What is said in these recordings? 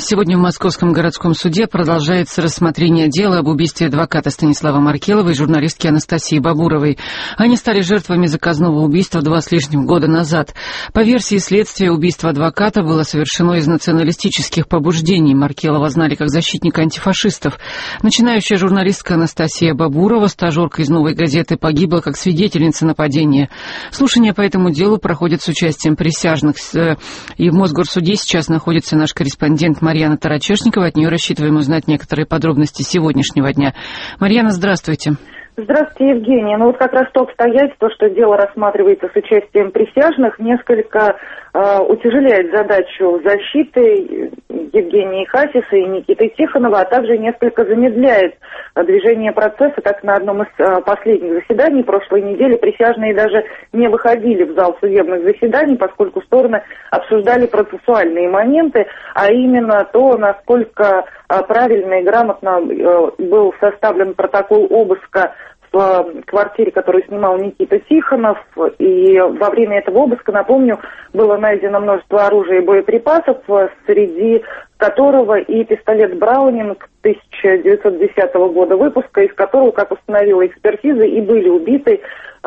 Сегодня в Московском городском суде продолжается рассмотрение дела об убийстве адвоката Станислава Маркелова и журналистки Анастасии Бабуровой. Они стали жертвами заказного убийства 2 с лишним года назад. По версии следствия, убийство адвоката было совершено из националистических побуждений. Маркелова знали как защитника антифашистов. Начинающая журналистка Анастасия Бабурова, стажерка из «Новой газеты», погибла как свидетельница нападения. Слушания по этому делу проходят с участием присяжных. И в Мосгорсуде сейчас находится наш корреспондент Марьяна Тарачешникова. От нее рассчитываем узнать некоторые подробности сегодняшнего дня. Марьяна, здравствуйте. Здравствуйте, Евгения. Ну вот как раз то обстоятельство, что дело рассматривается с участием присяжных, несколько утяжеляет задачу защиты Евгении Хасиса и Никиты Тихонова, а также несколько замедляет движение процесса. Так, на одном из последних заседаний прошлой недели присяжные даже не выходили в зал судебных заседаний, поскольку стороны обсуждали процессуальные моменты, а именно то, насколько правильно и грамотно был составлен протокол обыска в квартире, которую снимал Никита Тихонов, и во время этого обыска, напомню, было найдено множество оружия и боеприпасов, среди которого и пистолет Браунинг 1910 года выпуска, из которого, как установила экспертиза, и были убиты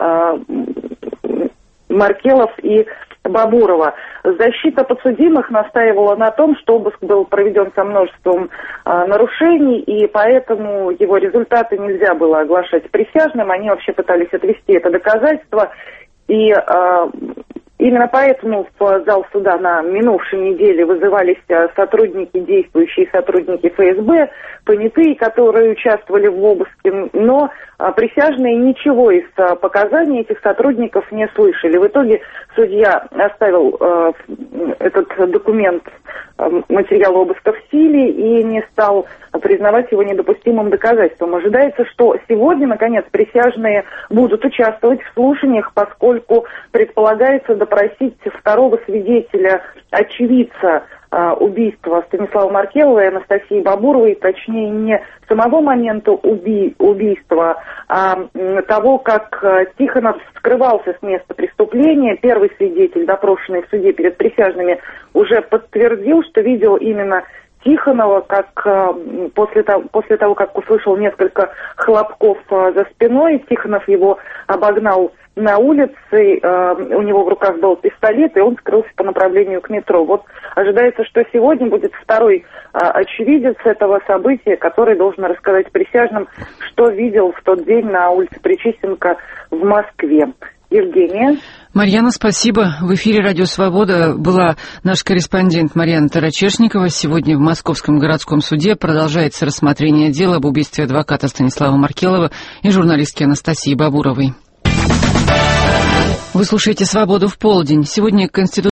Маркелов и Бабурова. Защита подсудимых настаивала на том, что обыск был проведен со множеством нарушений, и поэтому его результаты нельзя было оглашать присяжным. Они вообще пытались отвести это доказательство. И именно поэтому в зал суда на минувшей неделе вызывались действующие сотрудники ФСБ, понятые, которые участвовали в обыске, но присяжные ничего из показаний этих сотрудников не слышали. В итоге судья оставил этот документ, материал обыска в силе и не стал признавать его недопустимым доказательством. Ожидается, что сегодня, наконец, присяжные будут участвовать в слушаниях, поскольку предполагается допросить второго свидетеля, очевидца убийства Станислава Маркелова и Анастасии Бабуровой, точнее, не самого момента убийства, а того, как Тихонов скрывался с места преступления. Первый свидетель, допрошенный в суде перед присяжными, уже подтвердил, что видел именно Тихонова, как после того, как услышал несколько хлопков за спиной, Тихонов его обогнал на улице, у него в руках был пистолет, и он скрылся по направлению к метро. Вот ожидается, что сегодня будет второй очевидец этого события, который должен рассказать присяжным, что видел в тот день на улице Причистенко в Москве. Евгения. Марьяна, спасибо. В эфире «Радио Свобода» была наш корреспондент Марьяна Тарачешникова. Сегодня в Московском городском суде продолжается рассмотрение дела об убийстве адвоката Станислава Маркелова и журналистки Анастасии Бабуровой. Вы слушаете «Свободу в полдень». Сегодня